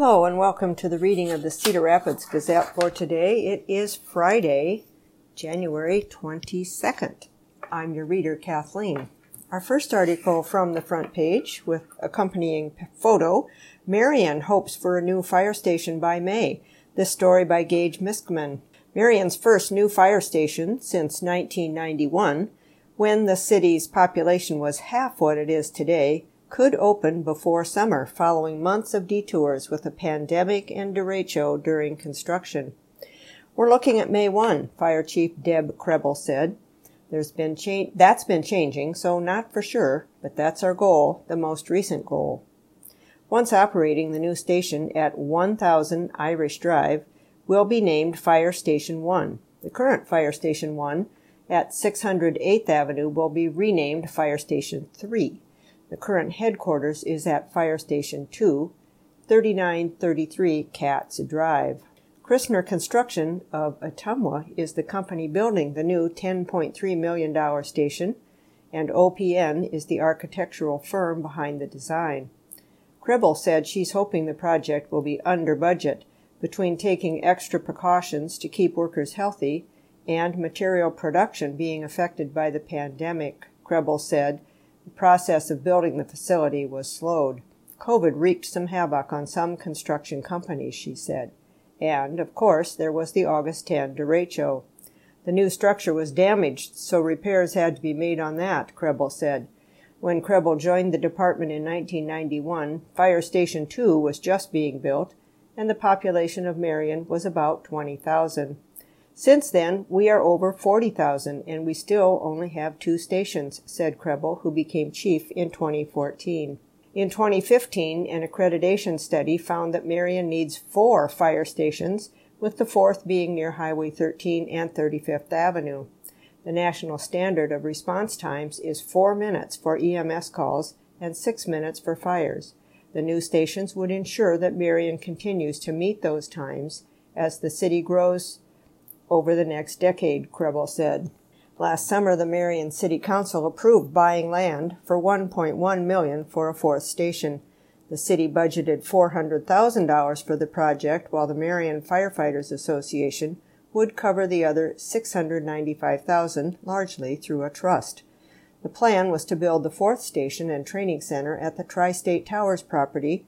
Hello and welcome to the reading of the Cedar Rapids Gazette for today. It is Friday, January 22nd. I'm your reader, Kathleen. Our first article from the front page with accompanying photo, Marion hopes for a new fire station by May. This story by Gage Miskman. Marion's first new fire station since 1991, when the city's population was half what it is today, could open before summer, following months of detours with a pandemic and derecho during construction. We're looking at May 1, Fire Chief Deb Krebel said. That's been changing, so not for sure, but that's our goal, the most recent goal. Once operating, the new station at 1000 Irish Drive will be named Fire Station 1. The current Fire Station 1 at 600 8th Avenue will be renamed Fire Station 3. The current headquarters is at Fire Station 2, 3933 Katz Drive. Christner Construction of Ottumwa is the company building the new $10.3 million station, and OPN is the architectural firm behind the design. Krebel said she's hoping the project will be under budget, between taking extra precautions to keep workers healthy and material production being affected by the pandemic. Krebel said the process of building the facility was slowed. COVID wreaked some havoc on some construction companies, she said. And, of course, there was the August 10 derecho. The new structure was damaged, so repairs had to be made on that, Krebel said. When Krebel joined the department in 1991, Fire Station 2 was just being built, and the population of Marion was about 20,000. Since then, we are over 40,000, and we still only have 2 stations, said Krebel, who became chief in 2014. In 2015, an accreditation study found that Marion needs 4 fire stations, with the 4th being near Highway 13 and 35th Avenue. The national standard of response times is 4 minutes for EMS calls and 6 minutes for fires. The new stations would ensure that Marion continues to meet those times as the city grows over the next decade, Krebel said. Last summer, the Marion City Council approved buying land for $1.1 million for a 4th station. The city budgeted $400,000 for the project, while the Marion Firefighters Association would cover the other $695,000, largely through a trust. The plan was to build the 4th station and training center at the Tri-State Towers property,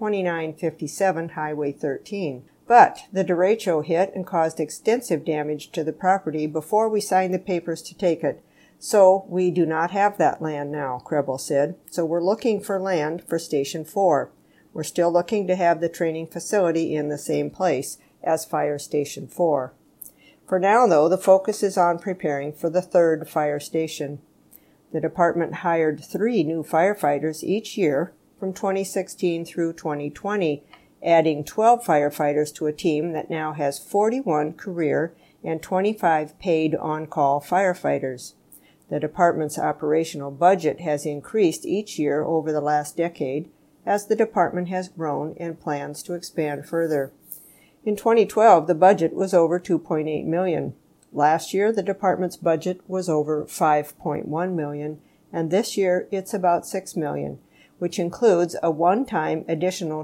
2957 Highway 13. But the derecho hit and caused extensive damage to the property before we signed the papers to take it. So we do not have that land now, Krebel said. So we're looking for land for Station 4. We're still looking to have the training facility in the same place as Fire Station 4. For now, though, the focus is on preparing for the 3rd fire station. The department hired 3 new firefighters each year from 2016 through 2020, adding 12 firefighters to a team that now has 41 career and 25 paid on-call firefighters. The department's operational budget has increased each year over the last decade as the department has grown and plans to expand further. In 2012, the budget was over $2.8 million. Last year, the department's budget was over $5.1 million, and this year it's about $6 million. Which includes a one-time additional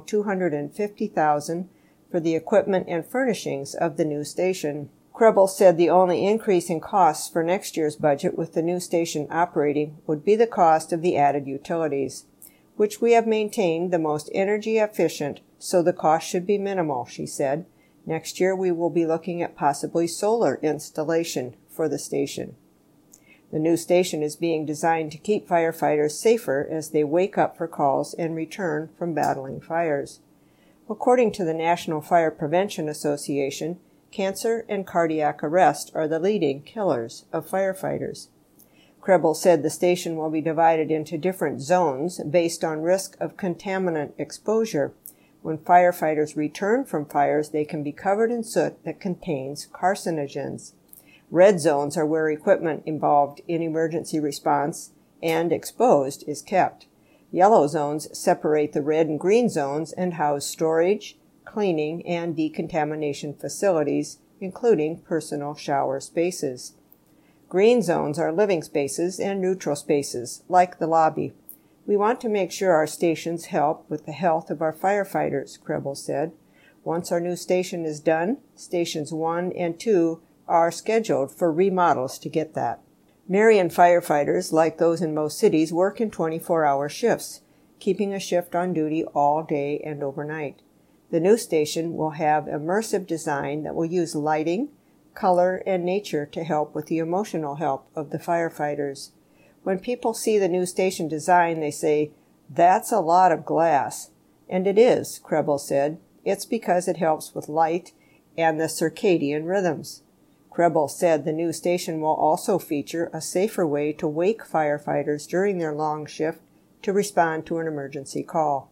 $250,000 for the equipment and furnishings of the new station. Krebel said the only increase in costs for next year's budget with the new station operating would be the cost of the added utilities, which we have maintained the most energy efficient, so the cost should be minimal, she said. Next year we will be looking at possibly solar installation for the station. The new station is being designed to keep firefighters safer as they wake up for calls and return from battling fires. According to the National Fire Prevention Association, cancer and cardiac arrest are the leading killers of firefighters. Krebel said the station will be divided into different zones based on risk of contaminant exposure. When firefighters return from fires, they can be covered in soot that contains carcinogens. Red zones are where equipment involved in emergency response and exposed is kept. Yellow zones separate the red and green zones and house storage, cleaning, and decontamination facilities, including personal shower spaces. Green zones are living spaces and neutral spaces, like the lobby. We want to make sure our stations help with the health of our firefighters, Krebel said. Once our new station is done, stations 1 and 2 are scheduled for remodels to get that. Marion firefighters, like those in most cities, work in 24-hour shifts, keeping a shift on duty all day and overnight. The new station will have immersive design that will use lighting, color, and nature to help with the emotional help of the firefighters. When people see the new station design, they say, "That's a lot of glass." And it is, Krebel said. It's because it helps with light and the circadian rhythms. Krebel said the new station will also feature a safer way to wake firefighters during their long shift to respond to an emergency call.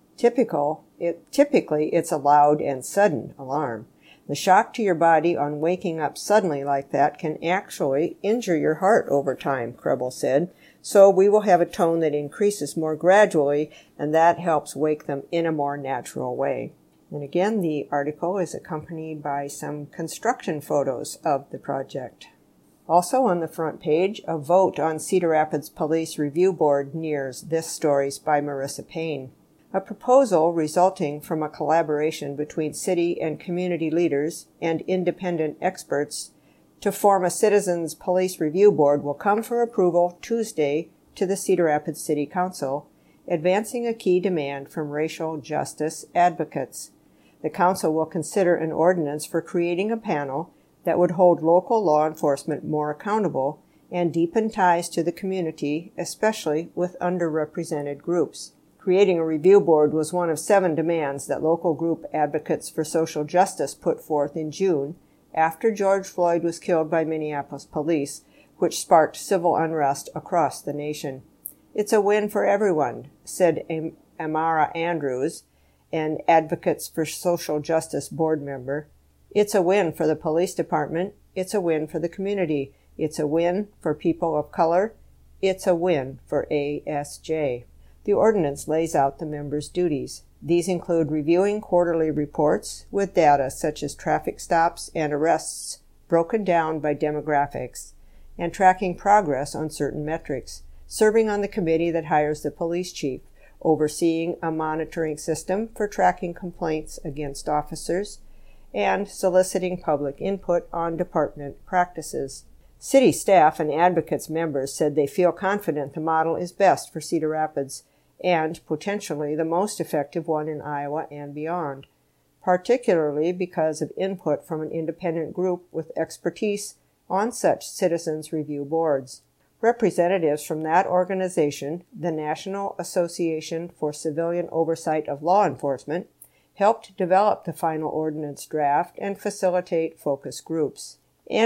Typically, it's a loud and sudden alarm. The shock to your body on waking up suddenly like that can actually injure your heart over time, Krebel said. So we will have a tone that increases more gradually, and that helps wake them in a more natural way. And again, the article is accompanied by some construction photos of the project. Also on the front page, a vote on Cedar Rapids Police Review Board nears. This story's by Marissa Payne. A proposal resulting from a collaboration between city and community leaders and independent experts to form a Citizens Police Review Board will come for approval Tuesday to the Cedar Rapids City Council, advancing a key demand from racial justice advocates. The council will consider an ordinance for creating a panel that would hold local law enforcement more accountable and deepen ties to the community, especially with underrepresented groups. Creating a review board was one of 7 demands that local group Advocates for Social Justice put forth in June after George Floyd was killed by Minneapolis police, which sparked civil unrest across the nation. "It's a win for everyone," said Amara Andrews, an Advocates for Social Justice board member. "It's a win for the police department. It's a win for the community. It's a win for people of color. It's a win for ASJ." The ordinance lays out the members' duties. These include reviewing quarterly reports with data such as traffic stops and arrests broken down by demographics, and tracking progress on certain metrics, serving on the committee that hires the police chief, overseeing a monitoring system for tracking complaints against officers, and soliciting public input on department practices. City staff and advocates members said they feel confident the model is best for Cedar Rapids and potentially the most effective one in Iowa and beyond, particularly because of input from an independent group with expertise on such citizens review boards. Representatives from that organization, the National Association for Civilian Oversight of Law Enforcement, helped develop the final ordinance draft and facilitate focus groups.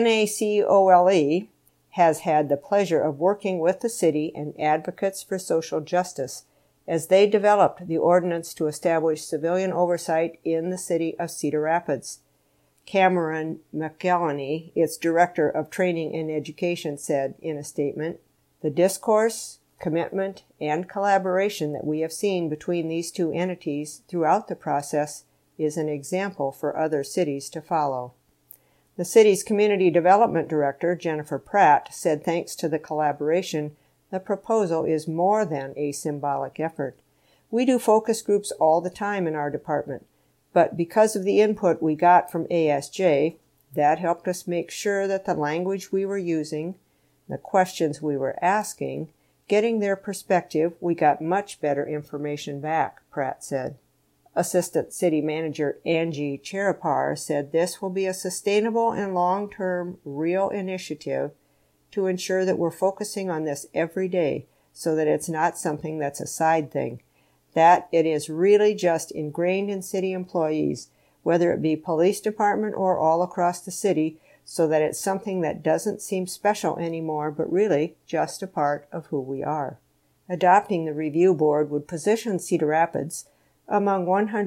NACOLE has had the pleasure of working with the city and Advocates for Social Justice as they developed the ordinance to establish civilian oversight in the city of Cedar Rapids. Cameron McElhenney, its Director of Training and Education, said in a statement, "The discourse, commitment, and collaboration that we have seen between these two entities throughout the process is an example for other cities to follow." The city's Community Development Director, Jennifer Pratt, said thanks to the collaboration, the proposal is more than a symbolic effort. "We do focus groups all the time in our department, but because of the input we got from ASJ, that helped us make sure that the language we were using, the questions we were asking, getting their perspective, we got much better information back," Pratt said. Assistant City Manager Angie Cherapar said this will be a sustainable and long-term real initiative to ensure that we're focusing on this every day so that it's not something that's a side thing, that it is really just ingrained in city employees, whether it be police department or all across the city, so that it's something that doesn't seem special anymore, but really just a part of who we are. Adopting the review board would position Cedar Rapids among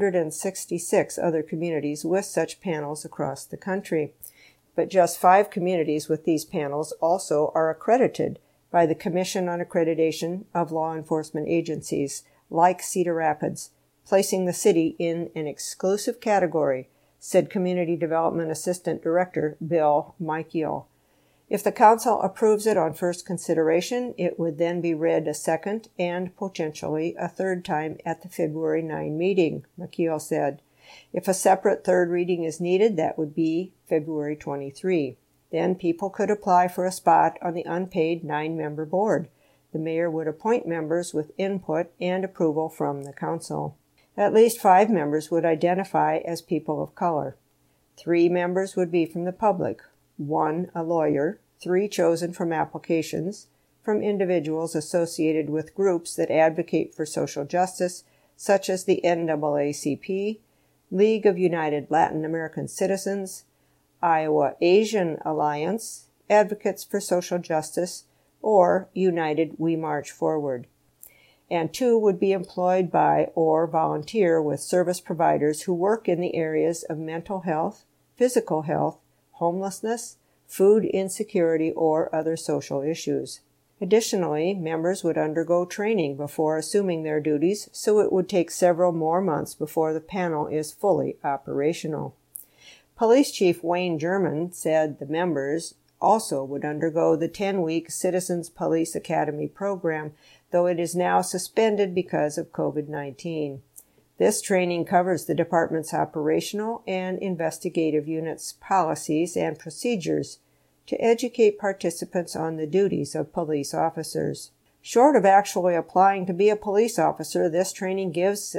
166 other communities with such panels across the country. But just 5 communities with these panels also are accredited by the Commission on Accreditation of Law Enforcement Agencies, like Cedar Rapids, placing the city in an exclusive category, said Community Development Assistant Director Bill Michael. If the Council approves it on first consideration, it would then be read a second and potentially a third time at the February 9 meeting, McKeel said. If a separate third reading is needed, that would be February 23. Then people could apply for a spot on the unpaid 9-member board. The mayor would appoint members with input and approval from the Council. At least 5 members would identify as people of color. 3 members would be from the public, 1 a lawyer, 3 chosen from applications, from individuals associated with groups that advocate for social justice, such as the NAACP, League of United Latin American Citizens, Iowa Asian Alliance, Advocates for Social Justice, or United We March Forward. And 2 would be employed by or volunteer with service providers who work in the areas of mental health, physical health, homelessness, food insecurity, or other social issues. Additionally, members would undergo training before assuming their duties, so it would take several more months before the panel is fully operational. Police Chief Wayne German said the members also would undergo the 10-week Citizens Police Academy program, though it is now suspended because of COVID-19. This training covers the department's operational and investigative units' policies and procedures to educate participants on the duties of police officers. Short of actually applying to be a police officer, this training gives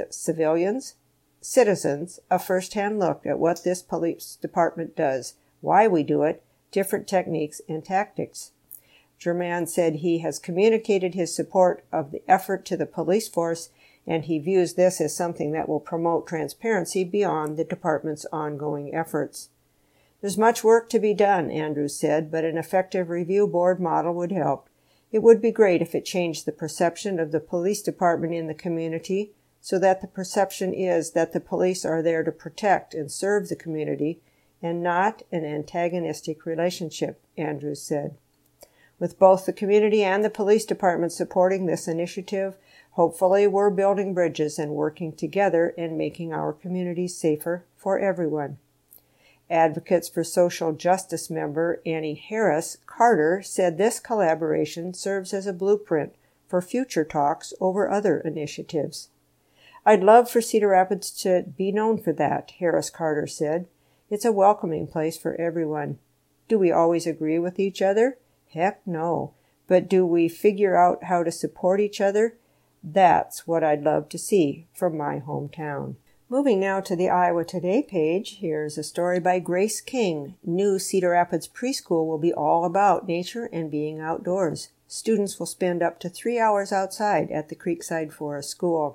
citizens, a first-hand look at what this police department does, why we do it, different techniques and tactics. German said he has communicated his support of the effort to the police force, and he views this as something that will promote transparency beyond the department's ongoing efforts. There's much work to be done, Andrews said, but an effective review board model would help. It would be great if it changed the perception of the police department in the community so that the perception is that the police are there to protect and serve the community and not an antagonistic relationship, Andrews said. With both the community and the police department supporting this initiative, hopefully we're building bridges and working together and making our communities safer for everyone. Advocates for Social Justice member Annie Harris Carter said this collaboration serves as a blueprint for future talks over other initiatives. I'd love for Cedar Rapids to be known for that, Harris Carter said. It's a welcoming place for everyone. Do we always agree with each other? Heck no. But do we figure out how to support each other? That's what I'd love to see from my hometown. Moving now to the Iowa Today page, here's a story by Grace King. New Cedar Rapids preschool will be all about nature and being outdoors. Students will spend up to 3 hours outside at the Creekside Forest School.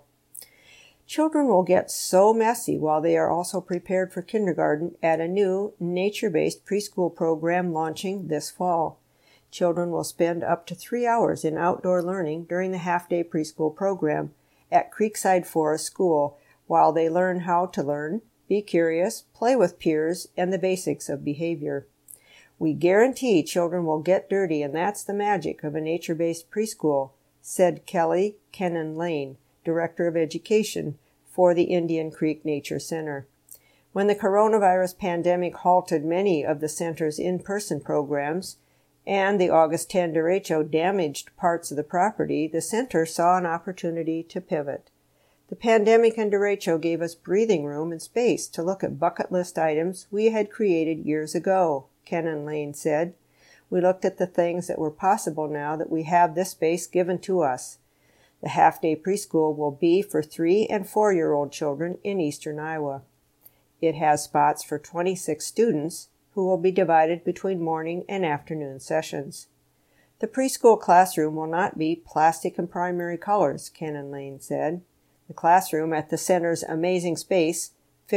Children will get so messy while they are also prepared for kindergarten at a new nature-based preschool program launching this fall. Children will spend up to 3 hours in outdoor learning during the half-day preschool program at Creekside Forest School, while they learn how to learn, be curious, play with peers, and the basics of behavior. We guarantee children will get dirty, and that's the magic of a nature-based preschool, said Kelly Kennan Lane, Director of Education for the Indian Creek Nature Center. When the coronavirus pandemic halted many of the center's in-person programs, and the August 10 derecho damaged parts of the property, the center saw an opportunity to pivot. The pandemic and derecho gave us breathing room and space to look at bucket list items we had created years ago, Kennan Lane said. We looked at the things that were possible now that we have this space given to us. The half-day preschool will be for 3- and 4-year-old children in eastern Iowa. It has spots for 26 students who will be divided between morning and afternoon sessions. The preschool classroom will not be plastic and primary colors, Kennan Lane said. The classroom at the center's amazing space,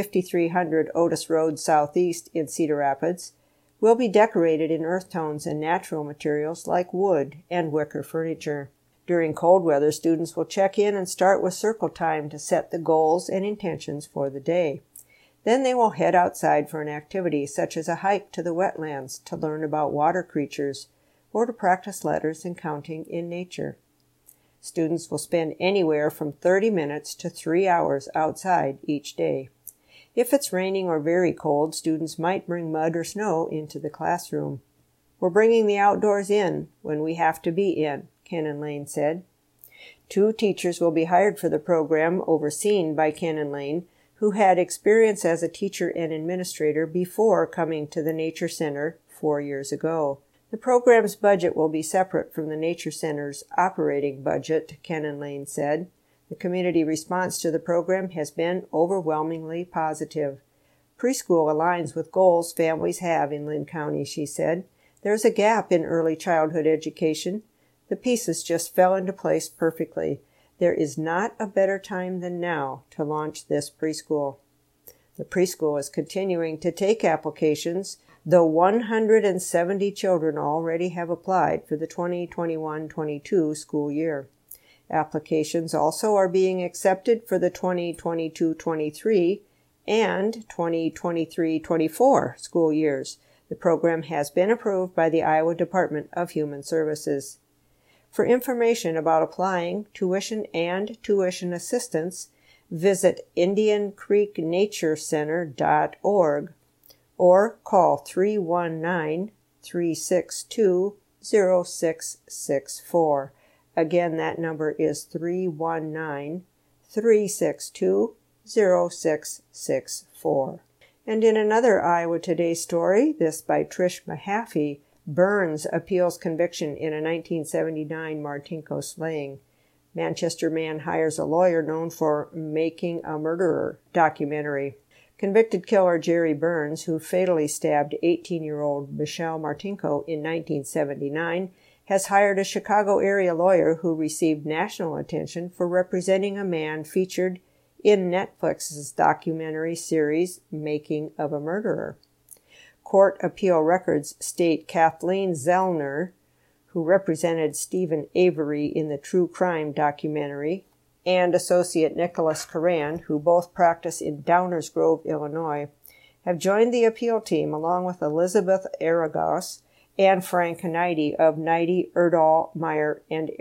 5300 Otis Road Southeast in Cedar Rapids, will be decorated in earth tones and natural materials like wood and wicker furniture. During cold weather, students will check in and start with circle time to set the goals and intentions for the day. Then they will head outside for an activity such as a hike to the wetlands to learn about water creatures or to practice letters and counting in nature. Students will spend anywhere from 30 minutes to 3 hours outside each day. If it's raining or very cold, students might bring mud or snow into the classroom. We're bringing the outdoors in when we have to be in, Ken & Lane said. 2 teachers will be hired for the program, overseen by Ken & Lane, who had experience as a teacher and administrator before coming to the Nature Center 4 years ago. The program's budget will be separate from the Nature Center's operating budget, Ken & Lane said. The community response to the program has been overwhelmingly positive. Preschool aligns with goals families have in Linn County, she said. There's a gap in early childhood education. The pieces just fell into place perfectly. There is not a better time than now to launch this preschool. The preschool is continuing to take applications, though 170 children already have applied for the 2021-22 school year. Applications also are being accepted for the 2022-23 and 2023-24 school years. The program has been approved by the Iowa Department of Human Services. For information about applying, tuition, and tuition assistance, visit IndianCreekNatureCenter.org or call 319-362-0664. Again, that number is 319-362-0664. And in another Iowa Today story, this by Trish Mahaffey, Burns appeals conviction in a 1979 Martinko slaying. Manchester man hires a lawyer known for Making a Murderer documentary. Convicted killer Jerry Burns, who fatally stabbed 18-year-old Michelle Martinko in 1979, has hired a Chicago area lawyer who received national attention for representing a man featured in Netflix's documentary series Making of a Murderer. Court appeal records state Kathleen Zellner, who represented Stephen Avery in the true crime documentary, and associate Nicholas Coran, who both practice in Downers Grove, Illinois, have joined the appeal team along with Elizabeth Aragos and Frank Knighty of Knighty, Erdahl, Meyer, and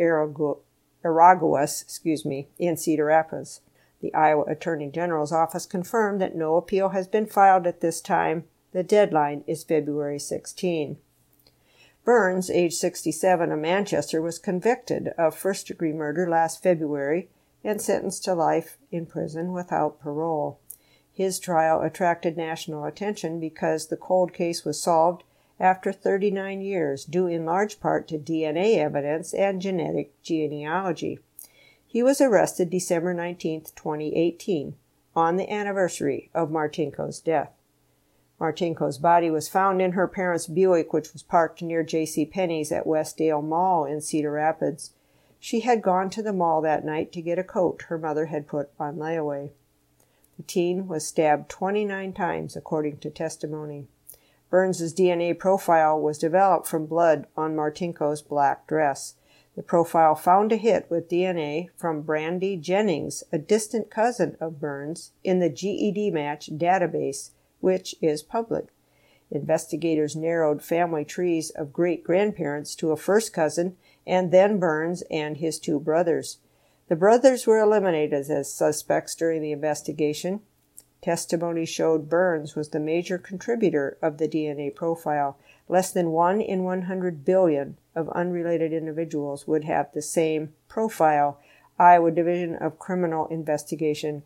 Araguas, in Cedar Rapids. The Iowa Attorney General's office confirmed that no appeal has been filed at this time. The deadline is February 16. Burns, age 67, of Manchester, was convicted of first-degree murder last February and sentenced to life in prison without parole. His trial attracted national attention because the cold case was solved after 39 years, due in large part to DNA evidence and genetic genealogy. He was arrested December 19, 2018, on the anniversary of Martinko's death. Martinko's body was found in her parents' Buick, which was parked near J.C. Penney's at Westdale Mall in Cedar Rapids. She had gone to the mall that night to get a coat her mother had put on layaway. The teen was stabbed 29 times, according to testimony. Burns's DNA profile was developed from blood on Martinko's black dress. The profile found a hit with DNA from Brandy Jennings, a distant cousin of Burns, in the GED Match database, which is public. Investigators narrowed family trees of great-grandparents to a first cousin and then Burns and his 2 brothers. The brothers were eliminated as suspects during the investigation. Testimony showed Burns was the major contributor of the DNA profile. Less than 1 in 100 billion of unrelated individuals would have the same profile. Iowa Division of Criminal Investigation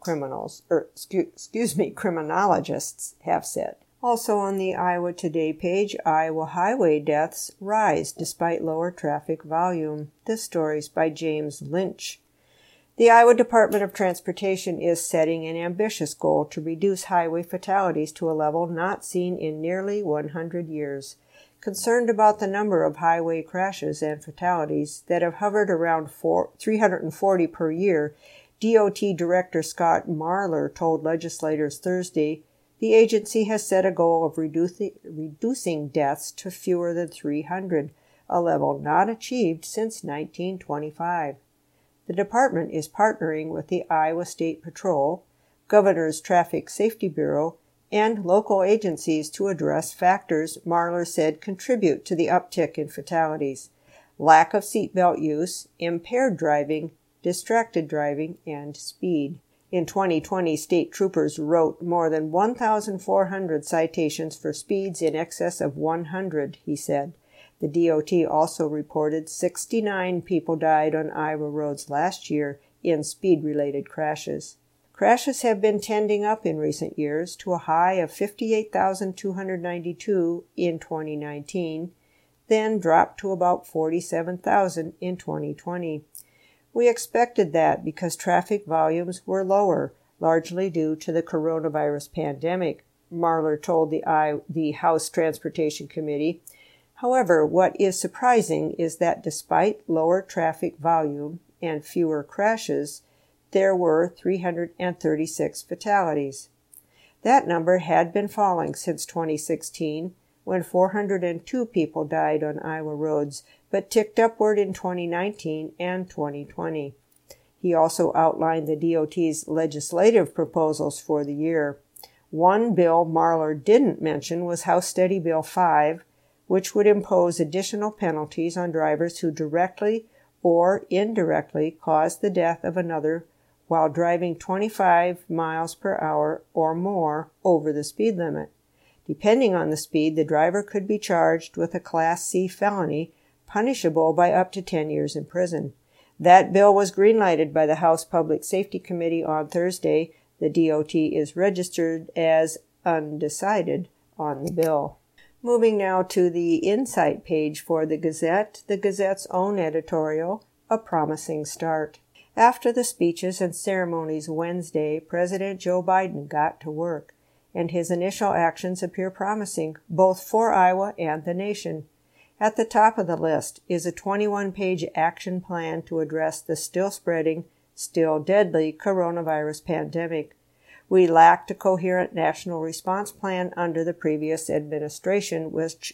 criminologists have said. Also on the Iowa Today page, Iowa highway deaths rise despite lower traffic volume. This story's by James Lynch. The Iowa Department of Transportation is setting an ambitious goal to reduce highway fatalities to a level not seen in nearly 100 years. Concerned about the number of highway crashes and fatalities that have hovered around 340 per year, DOT Director Scott Marler told legislators Thursday the agency has set a goal of reducing deaths to fewer than 300, a level not achieved since 1925. The department is partnering with the Iowa State Patrol, Governor's Traffic Safety Bureau, and local agencies to address factors Marler said contribute to the uptick in fatalities: lack of seatbelt use, impaired driving, distracted driving, and speed. In 2020, state troopers wrote more than 1,400 citations for speeds in excess of 100, he said. The DOT also reported 69 people died on Iowa roads last year in speed-related crashes. Crashes have been tending up in recent years to a high of 58,292 in 2019, then dropped to about 47,000 in 2020. We expected that because traffic volumes were lower, largely due to the coronavirus pandemic, Marler told the House Transportation Committee. However, what is surprising is that despite lower traffic volume and fewer crashes, there were 336 fatalities. That number had been falling since 2016, when 402 people died on Iowa roads, but ticked upward in 2019 and 2020. He also outlined the DOT's legislative proposals for the year. One bill Marler didn't mention was House Study Bill 5, which would impose additional penalties on drivers who directly or indirectly cause the death of another while driving 25 miles per hour or more over the speed limit. Depending on the speed, the driver could be charged with a Class C felony, punishable by up to 10 years in prison. That bill was greenlighted by the House Public Safety Committee on Thursday. The DOT is registered as undecided on the bill. Moving now to the Insight page for the Gazette's own editorial, A Promising Start. After the speeches and ceremonies Wednesday, President Joe Biden got to work, and his initial actions appear promising, both for Iowa and the nation. At the top of the list is a 21-page action plan to address the still spreading, still deadly coronavirus pandemic. We lacked a coherent national response plan under the previous administration,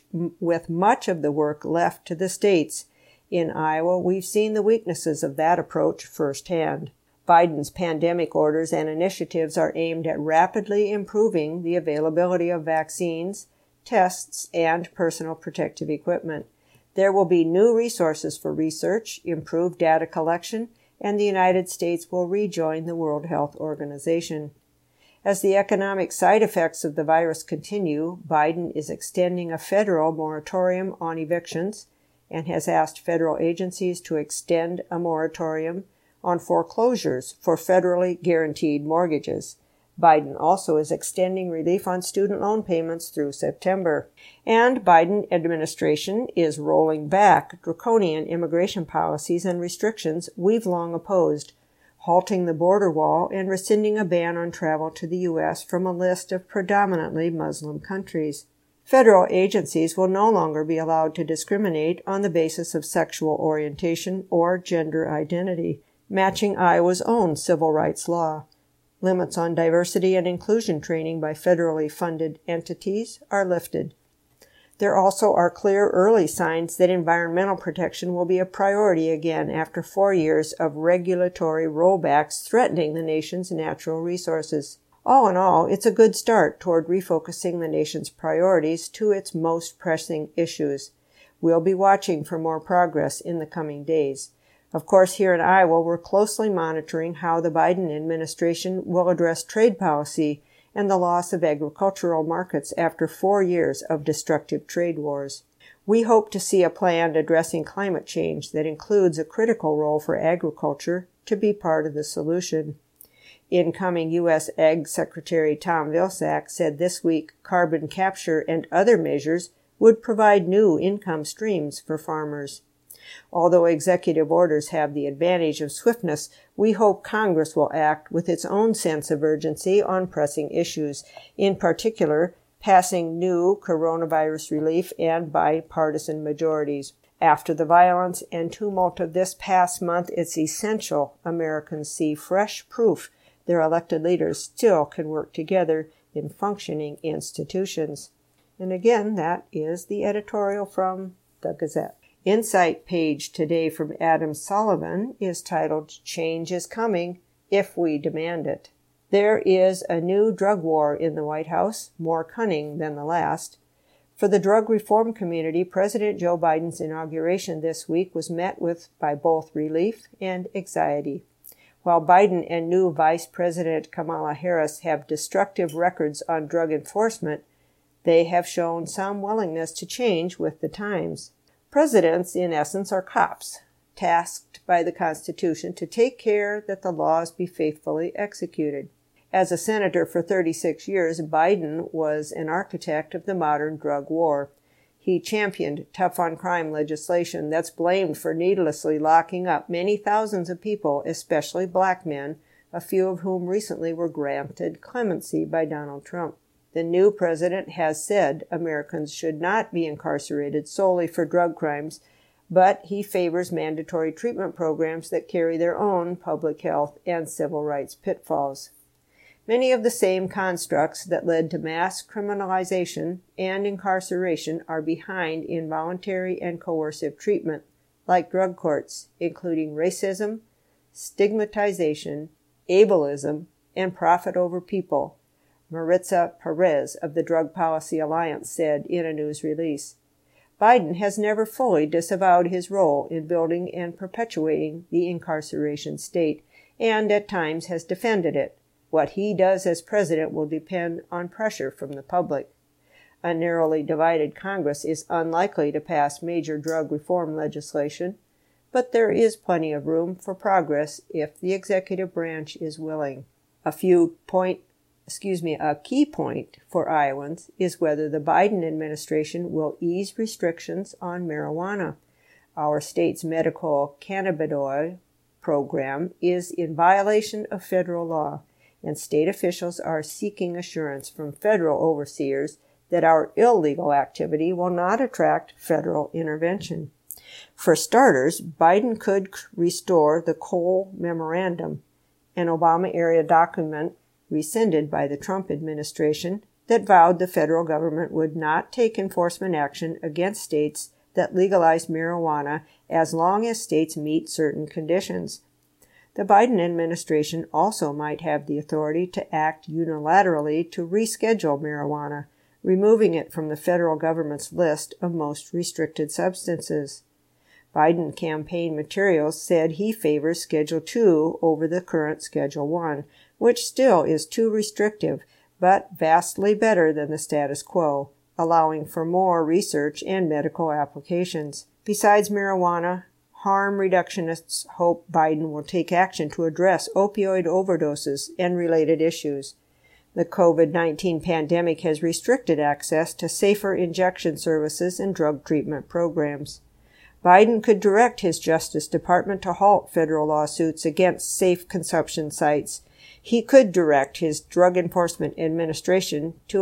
with much of the work left to the states. In Iowa, we've seen the weaknesses of that approach firsthand. Biden's pandemic orders and initiatives are aimed at rapidly improving the availability of vaccines, tests, and personal protective equipment. There will be new resources for research, improved data collection, and the United States will rejoin the World Health Organization. As the economic side effects of the virus continue, Biden is extending a federal moratorium on evictions and has asked federal agencies to extend a moratorium on foreclosures for federally guaranteed mortgages. Biden also is extending relief on student loan payments through September. And Biden administration is rolling back draconian immigration policies and restrictions we've long opposed, halting the border wall and rescinding a ban on travel to the U.S. from a list of predominantly Muslim countries. Federal agencies will no longer be allowed to discriminate on the basis of sexual orientation or gender identity, matching Iowa's own civil rights law. Limits on diversity and inclusion training by federally funded entities are lifted. There also are clear early signs that environmental protection will be a priority again after 4 years of regulatory rollbacks threatening the nation's natural resources. All in all, it's a good start toward refocusing the nation's priorities to its most pressing issues. We'll be watching for more progress in the coming days. Of course, here in Iowa, we're closely monitoring how the Biden administration will address trade policy and the loss of agricultural markets after 4 years of destructive trade wars. We hope to see a plan addressing climate change that includes a critical role for agriculture to be part of the solution. Incoming U.S. Ag Secretary Tom Vilsack said this week carbon capture and other measures would provide new income streams for farmers. Although executive orders have the advantage of swiftness, we hope Congress will act with its own sense of urgency on pressing issues, in particular, passing new coronavirus relief and bipartisan majorities. After the violence and tumult of this past month, it's essential Americans see fresh proof their elected leaders still can work together in functioning institutions. And again, that is the editorial from the Gazette. Insight page today from Adam Sullivan is titled, Change is Coming If We Demand It. There is a new drug war in the White House, more cunning than the last. For the drug reform community, President Joe Biden's inauguration this week was met with by both relief and anxiety. While Biden and new Vice President Kamala Harris have destructive records on drug enforcement, they have shown some willingness to change with the times. Presidents, in essence, are cops, tasked by the Constitution to take care that the laws be faithfully executed. As a senator for 36 years, Biden was an architect of the modern drug war. He championed tough-on-crime legislation that's blamed for needlessly locking up many thousands of people, especially black men, a few of whom recently were granted clemency by Donald Trump. The new president has said Americans should not be incarcerated solely for drug crimes, but he favors mandatory treatment programs that carry their own public health and civil rights pitfalls. Many of the same constructs that led to mass criminalization and incarceration are behind involuntary and coercive treatment, like drug courts, including racism, stigmatization, ableism, and profit over people, Maritza Perez of the Drug Policy Alliance said in a news release. Biden has never fully disavowed his role in building and perpetuating the incarceration state, and at times has defended it. What he does as president will depend on pressure from the public. A narrowly divided Congress is unlikely to pass major drug reform legislation, but there is plenty of room for progress if the executive branch is willing. A key point for Iowans is whether the Biden administration will ease restrictions on marijuana. Our state's medical cannabinoid program is in violation of federal law, and state officials are seeking assurance from federal overseers that our illegal activity will not attract federal intervention. For starters, Biden could restore the Cole Memorandum, an Obama-era document rescinded by the Trump administration that vowed the federal government would not take enforcement action against states that legalize marijuana as long as states meet certain conditions. The Biden administration also might have the authority to act unilaterally to reschedule marijuana, removing it from the federal government's list of most restricted substances. Biden campaign materials said he favors Schedule 2 over the current Schedule 1, which still is too restrictive, but vastly better than the status quo, allowing for more research and medical applications. Besides marijuana, harm reductionists hope Biden will take action to address opioid overdoses and related issues. The COVID-19 pandemic has restricted access to safer injection services and drug treatment programs. Biden could direct his Justice Department to halt federal lawsuits against safe consumption sites. He could direct his Drug Enforcement Administration to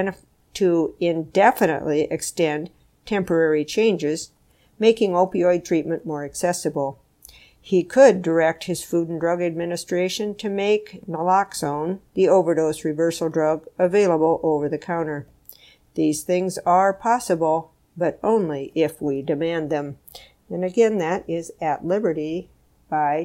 indefinitely extend temporary changes, making opioid treatment more accessible. He could direct his Food and Drug Administration to make naloxone, the overdose reversal drug, available over the counter. These things are possible, but only if we demand them. And again, that is At Liberty by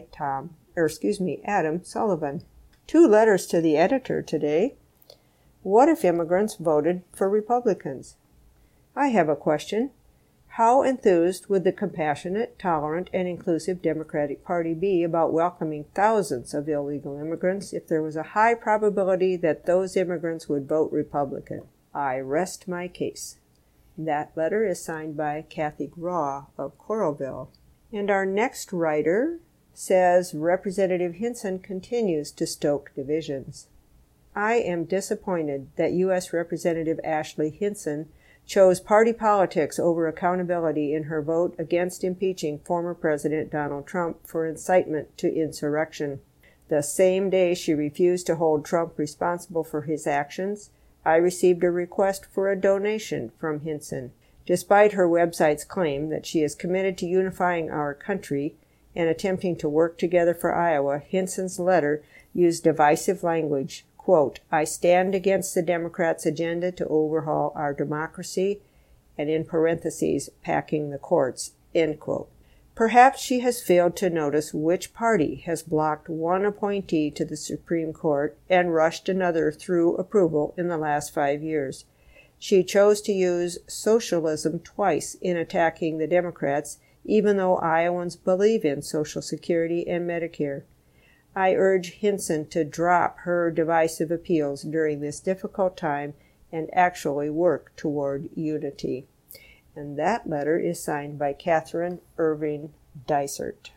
Adam Sullivan. 2 letters to the editor today. What if immigrants voted for Republicans? I have a question. How enthused would the compassionate, tolerant, and inclusive Democratic Party be about welcoming thousands of illegal immigrants if there was a high probability that those immigrants would vote Republican? I rest my case. That letter is signed by Kathy Graw of Coralville. And our next writer says Representative Hinson continues to stoke divisions. I am disappointed that U.S. Representative Ashley Hinson chose party politics over accountability in her vote against impeaching former President Donald Trump for incitement to insurrection. The same day she refused to hold Trump responsible for his actions, I received a request for a donation from Hinson. Despite her website's claim that she is committed to unifying our country and attempting to work together for Iowa, Hinson's letter used divisive language. Quote, I stand against the Democrats' agenda to overhaul our democracy, and in parentheses, packing the courts, end quote. Perhaps she has failed to notice which party has blocked one appointee to the Supreme Court and rushed another through approval in the last 5 years. She chose to use socialism twice in attacking the Democrats, even though Iowans believe in Social Security and Medicare. I urge Hinson to drop her divisive appeals during this difficult time and actually work toward unity. and that letter is signed by Catherine Irving Dysart.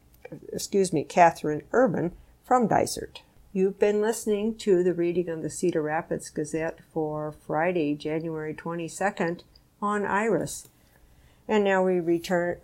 Catherine Urban from Dysart. You've been listening to the reading of the Cedar Rapids Gazette for Friday, January 22nd on Iris. And now we return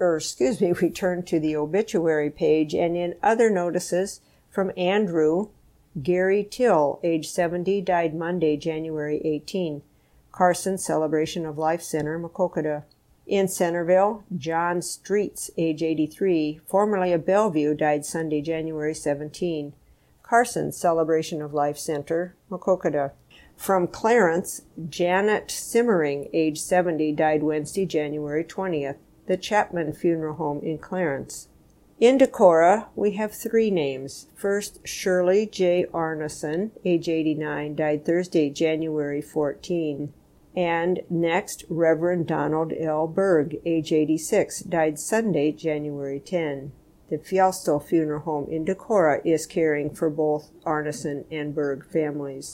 to the obituary page, and in other notices from Andrew, Gary Till, age 70, died Monday, January 18. Carson Celebration of Life Center, Maquoketa. In Centerville, John Streets, age 83, formerly of Bellevue, died Sunday, January 17. Carson Celebration of Life Center, Maquoketa. From Clarence, Janet Simmering, age 70, died Wednesday, January 20th. The Chapman Funeral Home in Clarence. In Decorah, we have 3 names. First, Shirley J. Arneson, age 89, died Thursday, January 14. And next, Reverend Donald L. Berg, age 86, died Sunday, January 10. The Fialsto Funeral Home in Decorah is caring for both Arneson and Berg families.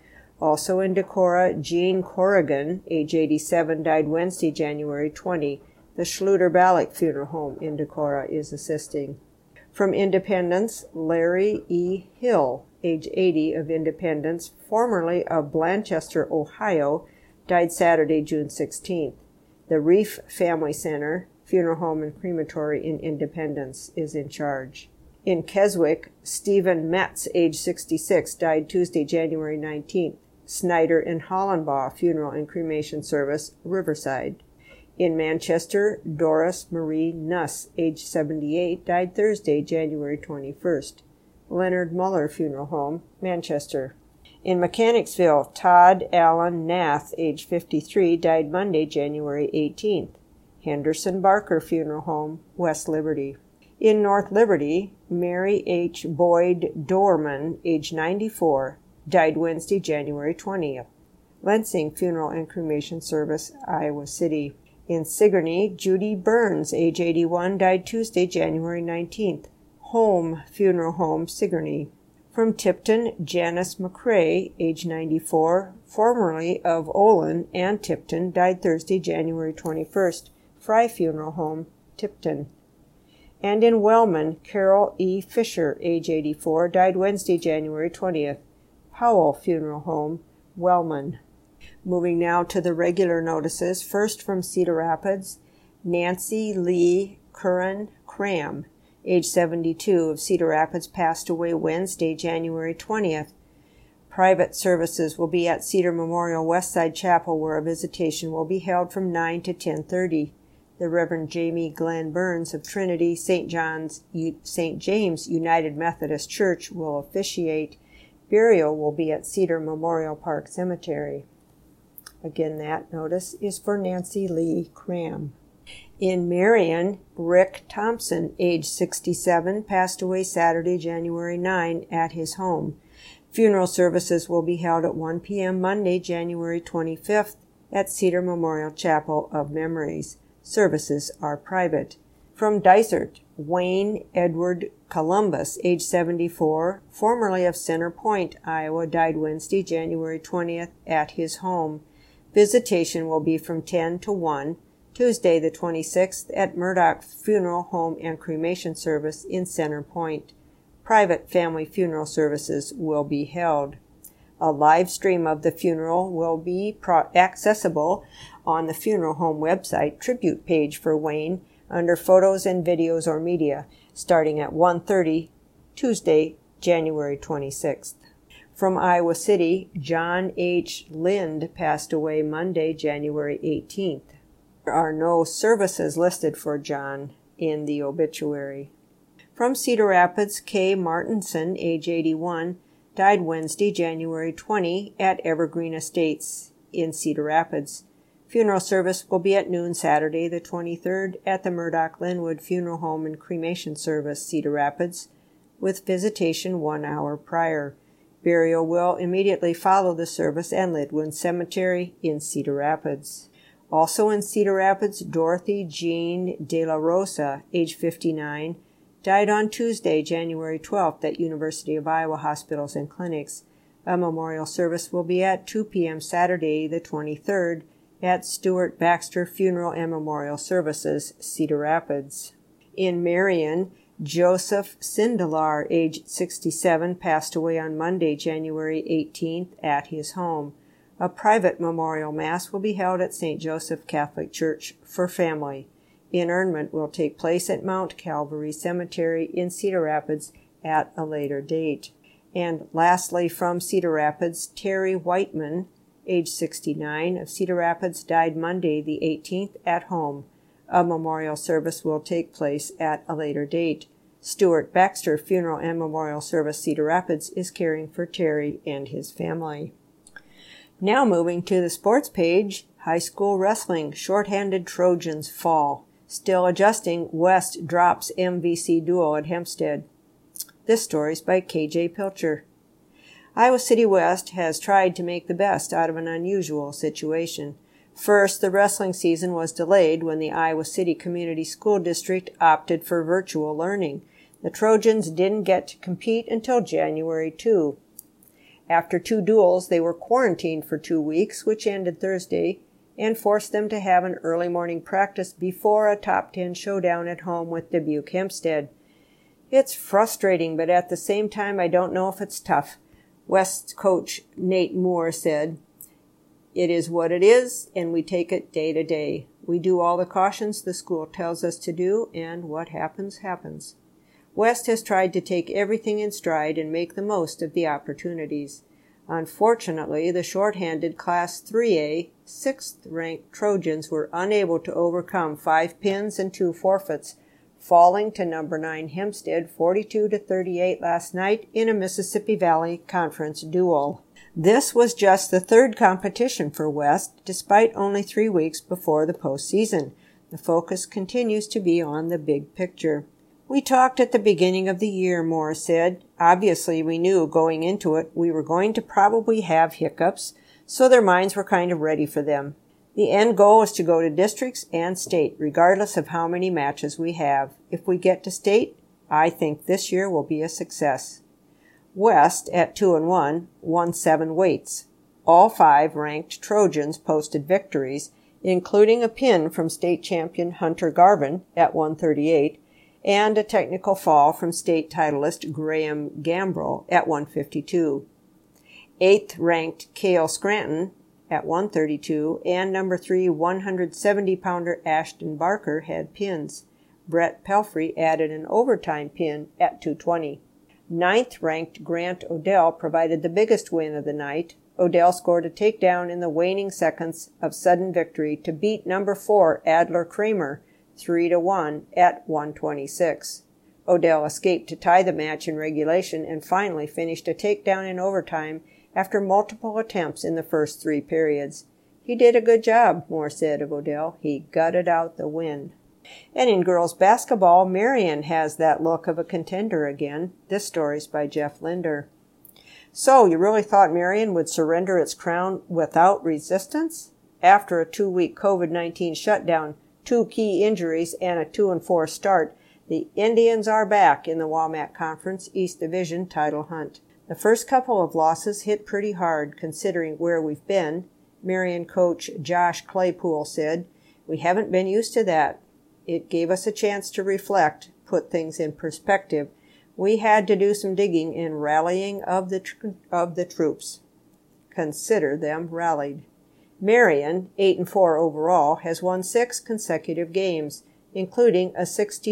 Also in Decorah, Jean Corrigan, age 87, died Wednesday, January 20. The Schluter-Ballock Funeral Home in Decorah is assisting. From Independence, Larry E. Hill, age 80, of Independence, formerly of Blanchester, Ohio, died Saturday, June 16th. The Reef Family Center, Funeral Home and Crematory in Independence, is in charge. In Keswick, Stephen Metz, age 66, died Tuesday, January 19th. Snyder and Hollenbaugh Funeral and Cremation Service, Riverside. In Manchester, Doris Marie Nuss, age 78, died Thursday, January 21st. Leonard Muller Funeral Home, Manchester. In Mechanicsville, Todd Allen Nath, age 53, died Monday, January 18th. Henderson Barker Funeral Home, West Liberty. In North Liberty, Mary H. Boyd Dorman, age 94, died Wednesday, January 20th. Lansing Funeral and Cremation Service, Iowa City. In Sigourney, Judy Burns, age 81, died Tuesday, January 19th. Home Funeral Home, Sigourney. From Tipton, Janice McCrae, age 94, formerly of Olin and Tipton, died Thursday, January 21st. Fry Funeral Home, Tipton. And in Wellman, Carol E. Fisher, age 84, died Wednesday, January 20th. Powell Funeral Home, Wellman. Moving now to the regular notices. First from Cedar Rapids, Nancy Lee Curran Cram, age 72, of Cedar Rapids, passed away Wednesday, January 20th. Private services will be at Cedar Memorial Westside Chapel, where a visitation will be held from 9 to 10:30. The Reverend Jamie Glenn Burns of Trinity St. James United Methodist Church will officiate. Burial will be at Cedar Memorial Park Cemetery. Again, that notice is for Nancy Lee Cram. In Marion, Rick Thompson, age 67, passed away Saturday, January 9, at his home. Funeral services will be held at 1 p.m. Monday, January 25th, at Cedar Memorial Chapel of Memories. Services are private. From Dysart, Wayne Edward Columbus, age 74, formerly of Center Point, Iowa, died Wednesday, January 20th, at his home. Visitation will be from 10 to 1, Tuesday the 26th, at Murdoch Funeral Home and Cremation Service in Center Point. Private family funeral services will be held. A live stream of the funeral will be accessible on the funeral home website tribute page for Wayne under Photos and Videos or Media, starting at 1:30, Tuesday, January 26th. From Iowa City, John H. Lind passed away Monday, January 18th. There are no services listed for John in the obituary. From Cedar Rapids, Kay Martinson, age 81, died Wednesday, January 20, at Evergreen Estates in Cedar Rapids. Funeral service will be at noon Saturday, the 23rd, at the Murdoch Linwood Funeral Home and Cremation Service, Cedar Rapids, with visitation 1 hour prior. Burial will immediately follow the service at Lidwin Cemetery in Cedar Rapids. Also in Cedar Rapids, Dorothy Jean De La Rosa, age 59, died on Tuesday, January 12th at University of Iowa Hospitals and Clinics. A memorial service will be at 2 p.m. Saturday, the 23rd, at Stuart Baxter Funeral and Memorial Services, Cedar Rapids. In Marion, Joseph Sindelar, aged 67, passed away on Monday, January 18th, at his home. A private memorial mass will be held at St. Joseph Catholic Church for family. Interment will take place at Mount Calvary Cemetery in Cedar Rapids at a later date. And lastly, from Cedar Rapids, Terry Whiteman, age 69, of Cedar Rapids, died Monday the 18th at home. A memorial service will take place at a later date. Stuart Baxter Funeral and Memorial Service, Cedar Rapids, is caring for Terry and his family. Now moving to the sports page, high school wrestling, shorthanded Trojans fall. Still adjusting, West drops MVC duel at Hempstead. This story is by KJ Pilcher. Iowa City West has tried to make the best out of an unusual situation. First, the wrestling season was delayed when the Iowa City Community School District opted for virtual learning. The Trojans didn't get to compete until January 2. After 2 duels, they were quarantined for 2 weeks, which ended Thursday, and forced them to have an early morning practice before a top 10 showdown at home with Dubuque Hempstead. It's frustrating, but at the same time, I don't know if it's tough. West coach Nate Moore said, "It is what it is, and we take it day to day. We do all the cautions the school tells us to do, and what happens, happens." West has tried to take everything in stride and make the most of the opportunities. Unfortunately, the shorthanded Class 3A, 6th-ranked Trojans were unable to overcome 5 pins and 2 forfeits, falling to number 9 Hempstead 42-38 last night in a Mississippi Valley Conference duel. This was just the 3rd competition for West, despite only 3 weeks before the postseason. The focus continues to be on the big picture. "We talked at the beginning of the year," Moore said. "Obviously, we knew going into it we were going to probably have hiccups, so their minds were kind of ready for them. The end goal is to go to districts and state, regardless of how many matches we have. If we get to state, I think this year will be a success." West, at 2-1, won 7 weights. All 5 ranked Trojans posted victories, including a pin from state champion Hunter Garvin at 138, and a technical fall from state titleist Graham Gambrell at 152. 8th-ranked Cale Scranton at 132, and number 3 170-pounder Ashton Barker had pins. Brett Pelfrey added an overtime pin at 220. 9th-ranked Grant Odell provided the biggest win of the night. Odell scored a takedown in the waning seconds of sudden victory to beat number 4 Adler Kramer 3-1 at 126. Odell escaped to tie the match in regulation and finally finished a takedown in overtime after multiple attempts in the first 3 periods. "He did a good job," Moore said of Odell. "He gutted out the win." And in girls basketball, Marion has that look of a contender again. This story's by Jeff Linder. "So, you really thought Marion would surrender its crown without resistance?" After a 2-week COVID-19 shutdown, 2 key injuries, and a 2-4 start, the Indians are back in the Walmart Conference East Division title hunt. The first couple of losses hit pretty hard, considering where we've been. Marion coach Josh Claypool said, "We haven't been used to that. It gave us a chance to reflect, put things in perspective. We had to do some digging and rallying of the troops. Consider them rallied." Marion, 8-4 overall, has won 6 consecutive games, including a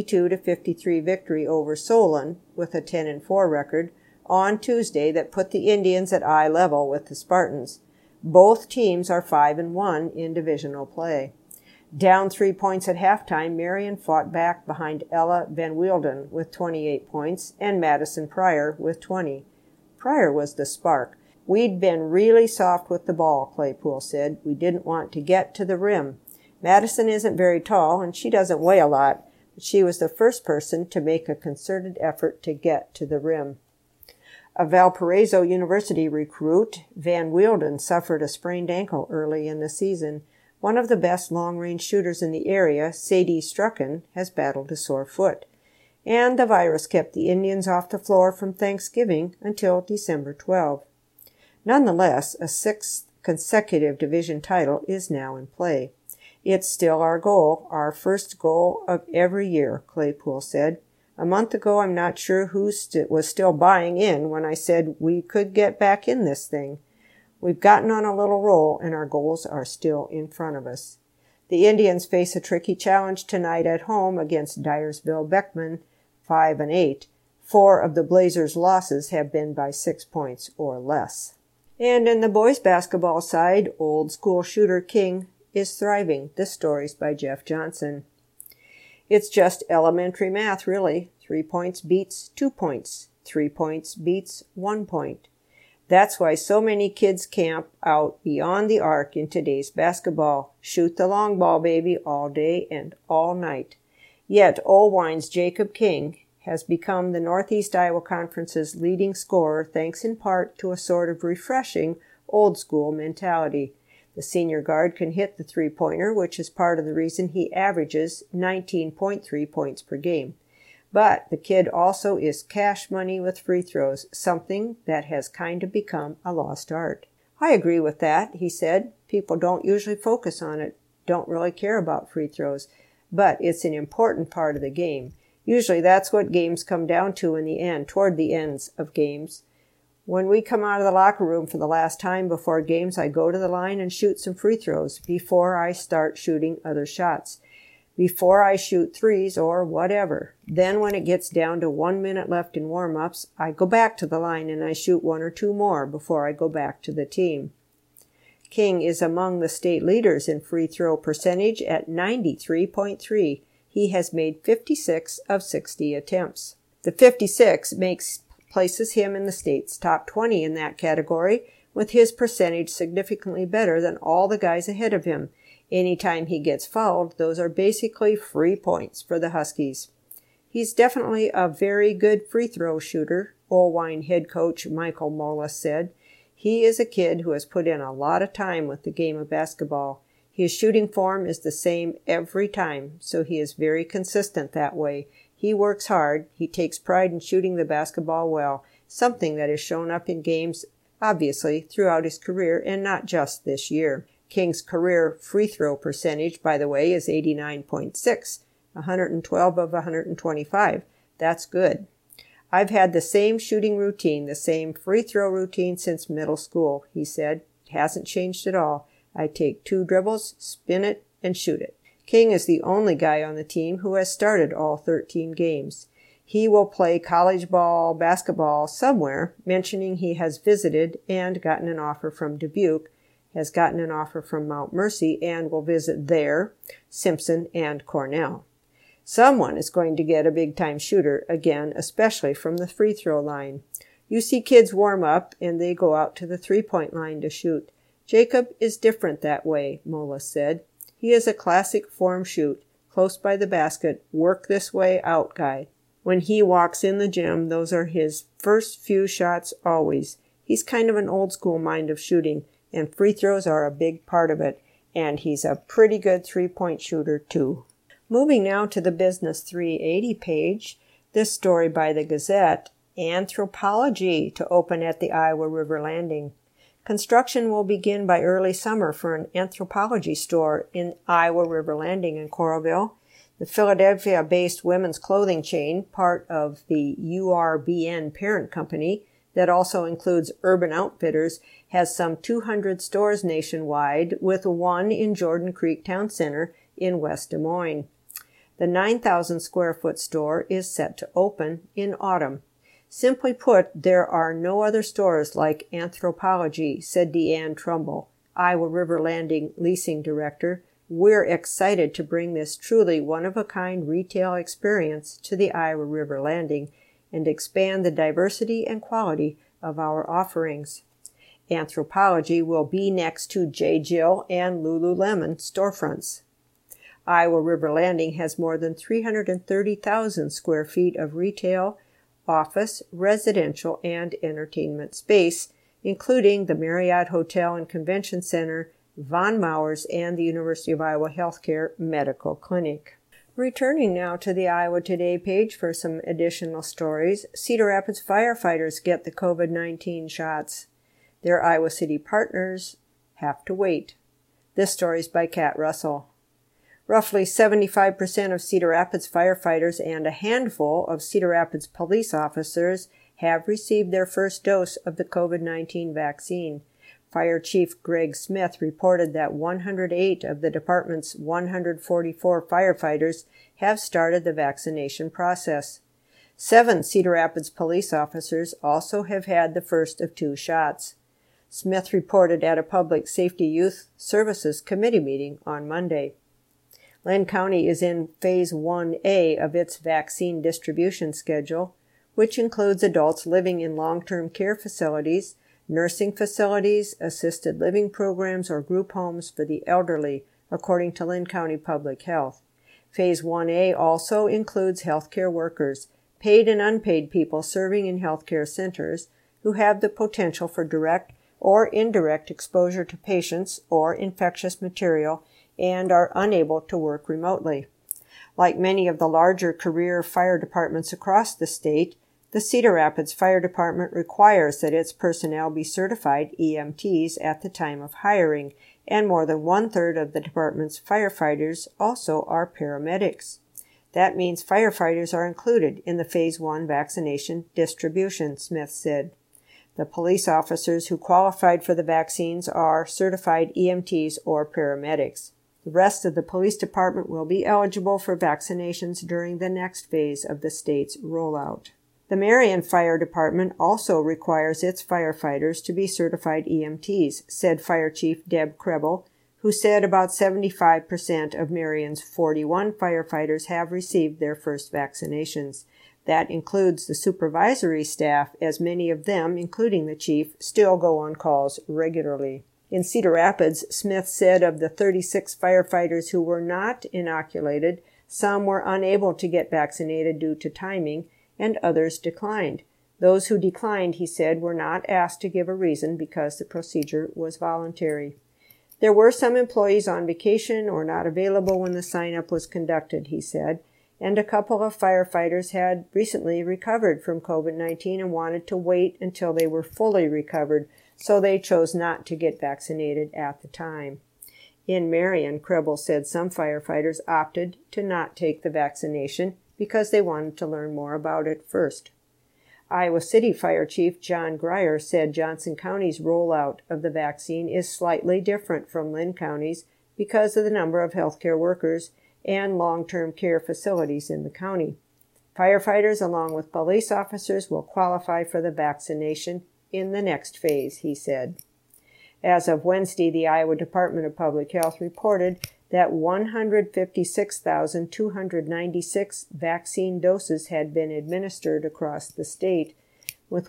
62-53 victory over Solon with a 10-4 record on Tuesday that put the Indians at eye level with the Spartans. Both teams are 5-1 in divisional play. Down 3 points at halftime, Marion fought back behind Ella Van Wielden with 28 points and Madison Pryor with 20. Pryor was the spark. "We'd been really soft with the ball," Claypool said. "We didn't want to get to the rim. Madison isn't very tall, and she doesn't weigh a lot, but she was the first person to make a concerted effort to get to the rim." A Valparaiso University recruit, Van Wielden, suffered a sprained ankle early in the season. One of the best long-range shooters in the area, Sadie Strucken, has battled a sore foot. And the virus kept the Indians off the floor from Thanksgiving until December 12. Nonetheless, a 6th consecutive division title is now in play. It's still our goal, our first goal of every year, Claypool said. A month ago, I'm not sure who was still buying in when I said we could get back in this thing. We've gotten on a little roll, and our goals are still in front of us. The Indians face a tricky challenge tonight at home against Dyersville-Beckman, 5-8. 4 of the Blazers' losses have been by 6 points or less. And in the boys' basketball side, old school shooter King is thriving. This story's by Jeff Johnson. It's just elementary math, really. 3 points beats 2 points. 3 points beats 1 point. That's why so many kids camp out beyond the arc in today's basketball. Shoot the long ball, baby, all day and all night. Yet Olwine's Jacob King has become the Northeast Iowa Conference's leading scorer thanks in part to a sort of refreshing, old-school mentality. The senior guard can hit the three-pointer, which is part of the reason he averages 19.3 points per game. But the kid also is cash money with free throws, something that has kind of become a lost art. I agree with that, he said. People don't usually focus on it, don't really care about free throws, but it's an important part of the game. Usually that's what games come down to in the end, toward the ends of games. When we come out of the locker room for the last time before games, I go to the line and shoot some free throws before I start shooting other shots, before I shoot threes or whatever. Then when it gets down to 1 minute left in warm-ups, I go back to the line and I shoot 1 or 2 more before I go back to the team. King is among the state leaders in free throw percentage at 93.3. He has made 56 of 60 attempts. The 56 places him in the state's top 20 in that category, with his percentage significantly better than all the guys ahead of him. Anytime he gets fouled, those are basically free points for the Huskies. He's definitely a very good free throw shooter, Olwine head coach Michael Mola said. He is a kid who has put in a lot of time with the game of basketball. His shooting form is the same every time, so he is very consistent that way. He works hard. He takes pride in shooting the basketball well, something that has shown up in games, obviously, throughout his career and not just this year. King's career free throw percentage, by the way, is 89.6, 112 of 125. That's good. I've had the same shooting routine, the same free throw routine since middle school, he said. It hasn't changed at all. I take 2 dribbles, spin it, and shoot it. King is the only guy on the team who has started all 13 games. He will play college ball, basketball somewhere, mentioning he has visited and gotten an offer from Dubuque, has gotten an offer from Mount Mercy, and will visit there, Simpson, and Cornell. Someone is going to get a big-time shooter, again, especially from the free throw line. You see kids warm up, and they go out to the three-point line to shoot. Jacob is different that way, Mola said. He is a classic form shoot, close by the basket, work this way out guy. When he walks in the gym, those are his first few shots always. He's kind of an old-school mind of shooting, and free throws are a big part of it, and he's a pretty good three-point shooter, too. Moving now to the Business 380 page, this story by the Gazette, Anthropology to open at the Iowa River Landing. Construction will begin by early summer for an Anthropology store in Iowa River Landing in Coralville. The Philadelphia-based women's clothing chain, part of the URBN parent company, that also includes Urban Outfitters, has some 200 stores nationwide, with one in Jordan Creek Town Center in West Des Moines. The 9,000-square-foot store is set to open in autumn. Simply put, there are no other stores like Anthropology, said Deanne Trumbull, Iowa River Landing leasing director. We're excited to bring this truly one-of-a-kind retail experience to the Iowa River Landing and expand the diversity and quality of our offerings. Anthropology will be next to J. Jill and Lululemon storefronts. Iowa River Landing has more than 330,000 square feet of retail, office, residential, and entertainment space, including the Marriott Hotel and Convention Center, Von Mauer's, and the University of Iowa Healthcare Medical Clinic. Returning now to the Iowa Today page for some additional stories, Cedar Rapids firefighters get the COVID-19 shots. Their Iowa City partners have to wait. This story is by Kat Russell. Roughly 75% of Cedar Rapids firefighters and a handful of Cedar Rapids police officers have received their first dose of the COVID-19 vaccine. Fire Chief Greg Smith reported that 108 of the department's 144 firefighters have started the vaccination process. 7 Cedar Rapids police officers also have had the first of 2 shots. Smith reported at a Public Safety Youth Services Committee meeting on Monday. Linn County is in Phase 1A of its vaccine distribution schedule, which includes adults living in long-term care facilities, nursing facilities, assisted living programs, or group homes for the elderly, according to Linn County Public Health. Phase 1A also includes healthcare workers, paid and unpaid people serving in healthcare centers who have the potential for direct or indirect exposure to patients or infectious material and are unable to work remotely. Like many of the larger career fire departments across the state, the Cedar Rapids Fire Department requires that its personnel be certified EMTs at the time of hiring, and more than 1/3 of the department's firefighters also are paramedics. That means firefighters are included in the Phase 1 vaccination distribution, Smith said. The police officers who qualified for the vaccines are certified EMTs or paramedics. The rest of the police department will be eligible for vaccinations during the next phase of the state's rollout. The Marion Fire Department also requires its firefighters to be certified EMTs, said Fire Chief Deb Krebel, who said about 75% of Marion's 41 firefighters have received their first vaccinations. That includes the supervisory staff, as many of them, including the chief, still go on calls regularly. In Cedar Rapids, Smith said of the 36 firefighters who were not inoculated, some were unable to get vaccinated due to timing, and others declined. Those who declined, he said, were not asked to give a reason because the procedure was voluntary. There were some employees on vacation or not available when the sign-up was conducted, he said, and a couple of firefighters had recently recovered from COVID-19 and wanted to wait until they were fully recovered, so they chose not to get vaccinated at the time. In Marion, Krebel said some firefighters opted to not take the vaccination because they wanted to learn more about it first. Iowa City Fire Chief John Grier said Johnson County's rollout of the vaccine is slightly different from Linn County's because of the number of healthcare workers and long-term care facilities in the county. Firefighters, along with police officers, will qualify for the vaccination in the next phase, he said. As of Wednesday, the Iowa Department of Public Health reported that 156,296 vaccine doses had been administered across the state, with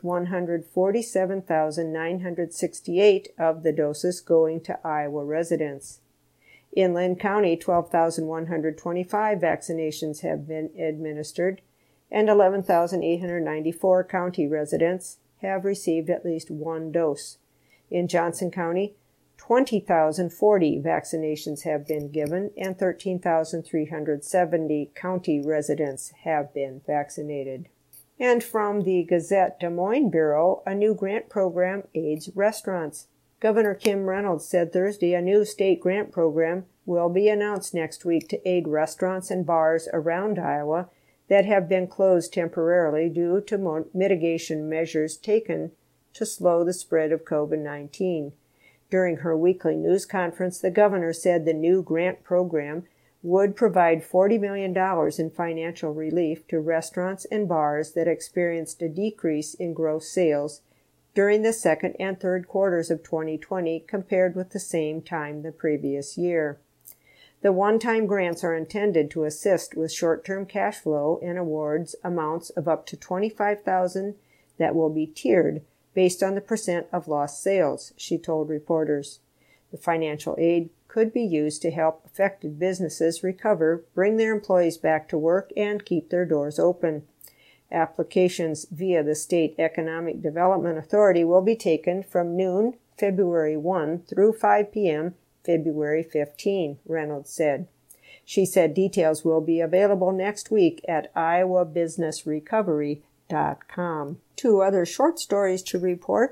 147,968 of the doses going to Iowa residents. In Linn County, 12,125 vaccinations have been administered, and 11,894 county residents have received at least 1 dose. In Johnson County, 20,040 vaccinations have been given, and 13,370 county residents have been vaccinated. And from the Gazette Des Moines Bureau, a new grant program aids restaurants. Governor Kim Reynolds said Thursday a new state grant program will be announced next week to aid restaurants and bars around Iowa that have been closed temporarily due to mitigation measures taken to slow the spread of COVID-19. During her weekly news conference, the governor said the new grant program would provide $40 million in financial relief to restaurants and bars that experienced a decrease in gross sales during the second and third quarters of 2020 compared with the same time the previous year. The one-time grants are intended to assist with short-term cash flow and awards amounts of up to $25,000 that will be tiered based on the percent of lost sales, she told reporters. The financial aid could be used to help affected businesses recover, bring their employees back to work, and keep their doors open. Applications via the State Economic Development Authority will be taken from noon, February 1, through 5 p.m., February 15, Reynolds said. She said details will be available next week at iowabusinessrecovery.com. 2 other short stories to report.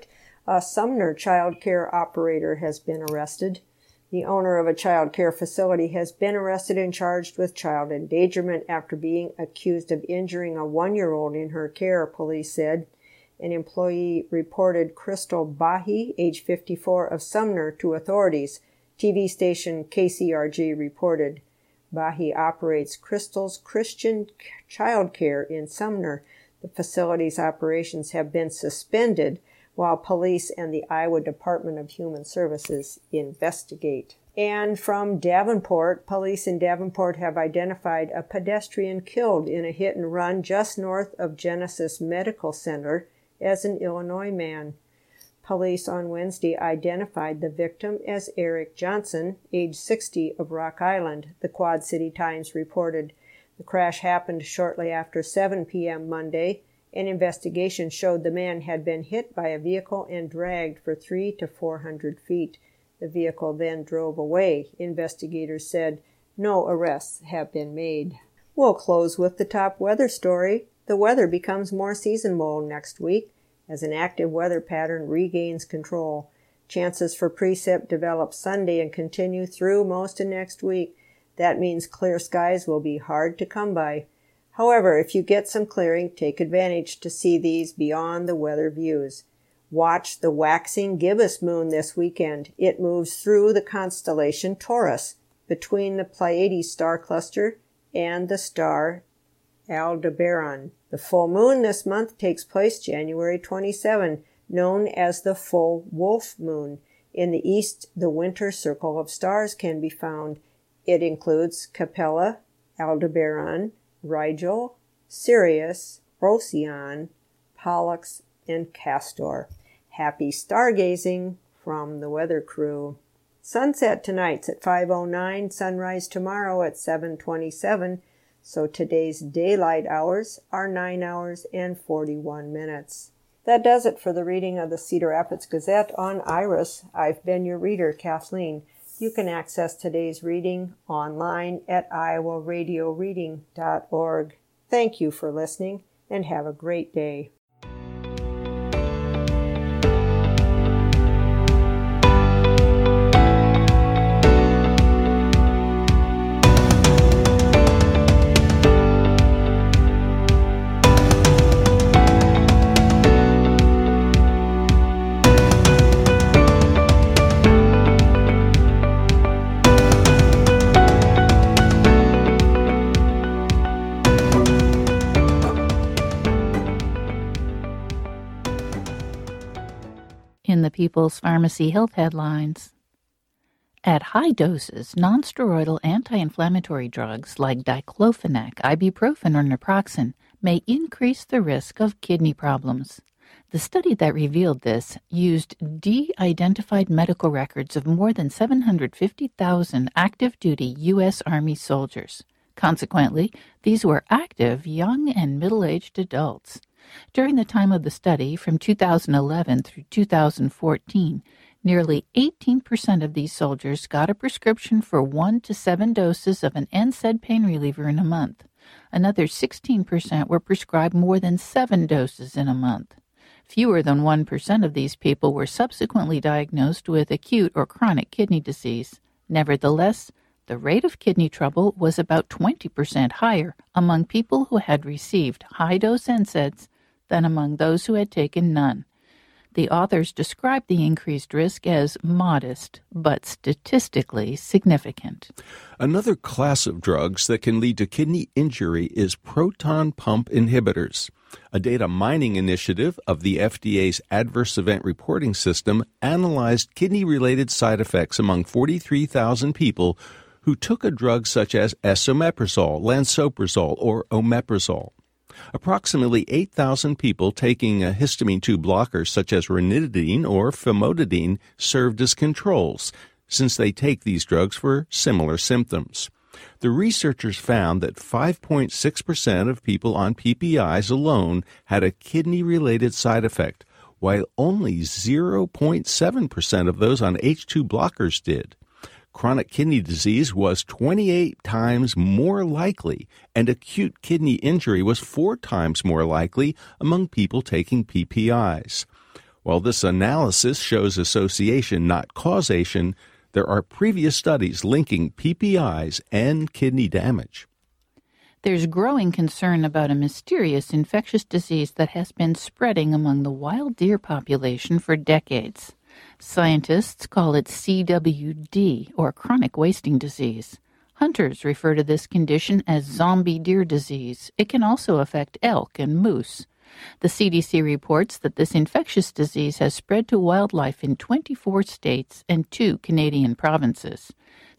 A Sumner child care operator has been arrested. The owner of a child care facility has been arrested and charged with child endangerment after being accused of injuring a 1-year-old in her care, police said. An employee reported Crystal Bahi, age 54, of Sumner to authorities. TV station KCRG reported. Bahi operates Crystal's Christian Child Care in Sumner. The facility's operations have been suspended while police and the Iowa Department of Human Services investigate. And from Davenport, police in Davenport have identified a pedestrian killed in a hit-and-run just north of Genesis Medical Center as an Illinois man. Police on Wednesday identified the victim as Eric Johnson, age 60, of Rock Island, the Quad City Times reported. The crash happened shortly after 7 p.m. Monday. An investigation showed the man had been hit by a vehicle and dragged for 300 to 400 feet. The vehicle then drove away. Investigators said no arrests have been made. We'll close with the top weather story. The weather becomes more seasonable next week as an active weather pattern regains control. Chances for precip develop Sunday and continue through most of next week. That means clear skies will be hard to come by. However, if you get some clearing, take advantage to see these beyond the weather views. Watch the waxing gibbous moon this weekend. It moves through the constellation Taurus, between the Pleiades star cluster and the star Aldebaran. The full moon this month takes place January 27, known as the full wolf moon. In the east, the winter circle of stars can be found. It includes Capella, Aldebaran, Rigel, Sirius, Procyon, Pollux, and Castor. Happy stargazing from the weather crew. Sunset tonight's at 5:09, sunrise tomorrow at 7:27, so today's daylight hours are 9 hours and 41 minutes. That does it for the reading of the Cedar Rapids Gazette on Iris. I've been your reader, Kathleen. You can access today's reading online at iowaradioreading.org. Thank you for listening, and have a great day. In the People's Pharmacy Health headlines. At high doses, nonsteroidal anti-inflammatory drugs like diclofenac, ibuprofen, or naproxen may increase the risk of kidney problems. The study that revealed this used de-identified medical records of more than 750,000 active-duty U.S. Army soldiers. Consequently, these were active, young, and middle-aged adults. During the time of the study, from 2011 through 2014, nearly 18% of these soldiers got a prescription for 1 to 7 doses of an NSAID pain reliever in a month. Another 16% were prescribed more than 7 doses in a month. Fewer than 1% of these people were subsequently diagnosed with acute or chronic kidney disease. Nevertheless, the rate of kidney trouble was about 20% higher among people who had received high-dose NSAIDs than among those who had taken none. The authors described the increased risk as modest, but statistically significant. Another class of drugs that can lead to kidney injury is proton pump inhibitors. A data mining initiative of the FDA's Adverse Event Reporting System analyzed kidney-related side effects among 43,000 people who took a drug such as esomeprazole, lansoprazole, or omeprazole. Approximately 8,000 people taking a histamine 2 blocker such as ranitidine or famotidine served as controls, since they take these drugs for similar symptoms. The researchers found that 5.6% of people on PPIs alone had a kidney-related side effect, while only 0.7% of those on H2 blockers did. Chronic kidney disease was 28 times more likely, and acute kidney injury was 4 times more likely among people taking PPIs. While this analysis shows association, not causation, there are previous studies linking PPIs and kidney damage. There's growing concern about a mysterious infectious disease that has been spreading among the wild deer population for decades. Scientists call it CWD, or chronic wasting disease. Hunters refer to this condition as zombie deer disease. It can also affect elk and moose. The CDC reports that this infectious disease has spread to wildlife in 24 states and 2 Canadian provinces.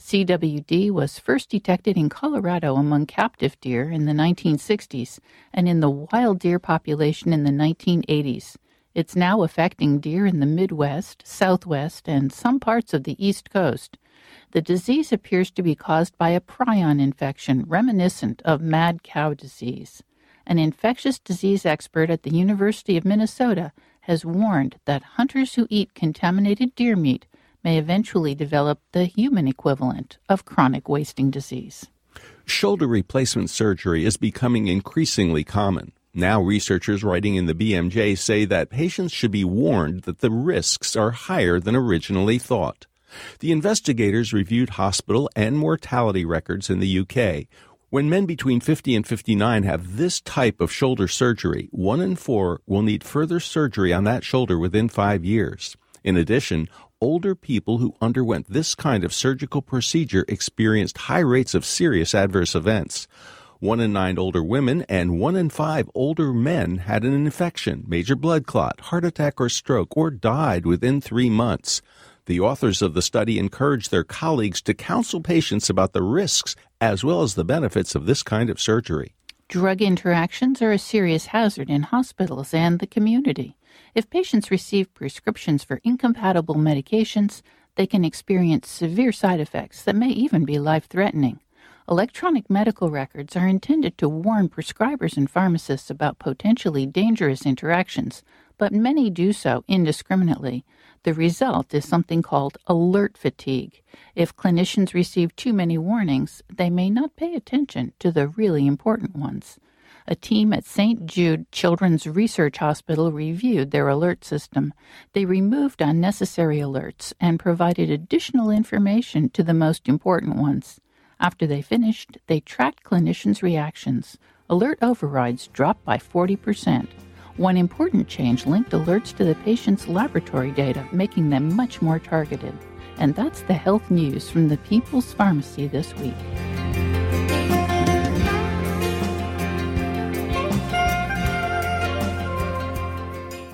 CWD was first detected in Colorado among captive deer in the 1960s and in the wild deer population in the 1980s. It's now affecting deer in the Midwest, Southwest, and some parts of the East Coast. The disease appears to be caused by a prion infection reminiscent of mad cow disease. An infectious disease expert at the University of Minnesota has warned that hunters who eat contaminated deer meat may eventually develop the human equivalent of chronic wasting disease. Shoulder replacement surgery is becoming increasingly common. Now researchers writing in the BMJ say that patients should be warned that the risks are higher than originally thought. The investigators reviewed hospital and mortality records in the UK. When men between 50 and 59 have this type of shoulder surgery, 1 in 4 will need further surgery on that shoulder within 5 years. In addition, older people who underwent this kind of surgical procedure experienced high rates of serious adverse events. 1 in 9 older women and 1 in 5 older men had an infection, major blood clot, heart attack or stroke, or died within 3 months. The authors of the study encouraged their colleagues to counsel patients about the risks as well as the benefits of this kind of surgery. Drug interactions are a serious hazard in hospitals and the community. If patients receive prescriptions for incompatible medications, they can experience severe side effects that may even be life-threatening. Electronic medical records are intended to warn prescribers and pharmacists about potentially dangerous interactions, but many do so indiscriminately. The result is something called alert fatigue. If clinicians receive too many warnings, they may not pay attention to the really important ones. A team at St. Jude Children's Research Hospital reviewed their alert system. They removed unnecessary alerts and provided additional information to the most important ones. After they finished, they tracked clinicians' reactions. Alert overrides dropped by 40%. One important change linked alerts to the patient's laboratory data, making them much more targeted. And that's the health news from the People's Pharmacy this week.